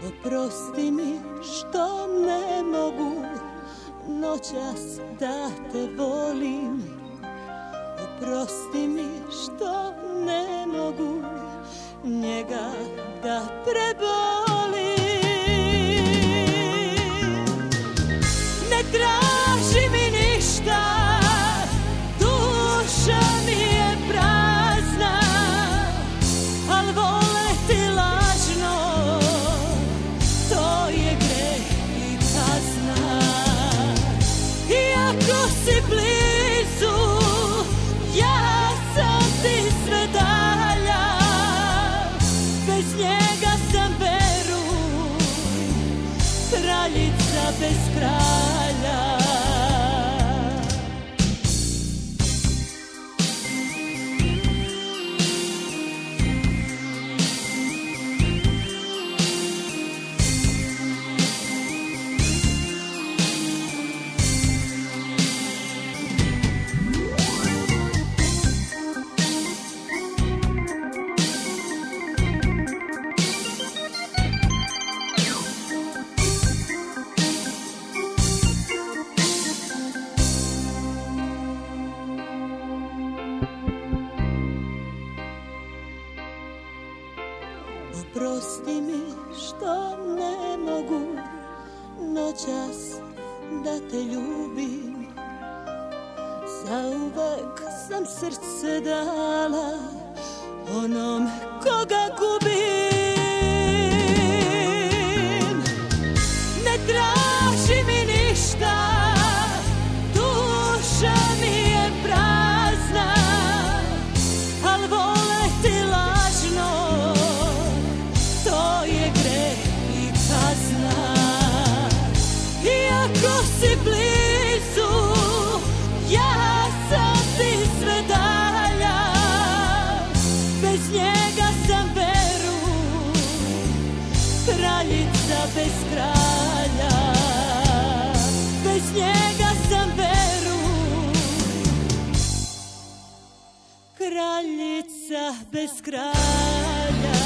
Oprosti mi što ne mogu noćas da te volim. Oprosti mi što ne mogu njega da prebolim. Ne traži mi ništa, duša mi je prazna, al voleti lažno, to je greh i kazna. Iako si blizu, ja sam ti sve dalja, bez njega sam, veruj, kraljica bez kralja. Oprosti mi što ne mogu noćas da te ljubim. Zauvek sam srce dala onom koga gubim. Ne traži mi ništa, duša mi je prazna, al voleti lažno, to je greh i kazna. Iako si blizu, ja sam ti sve dalja, bez njega sam, veruj, kraljica bez kralja. Bez njega sam, veruj, kraljica bez kralja.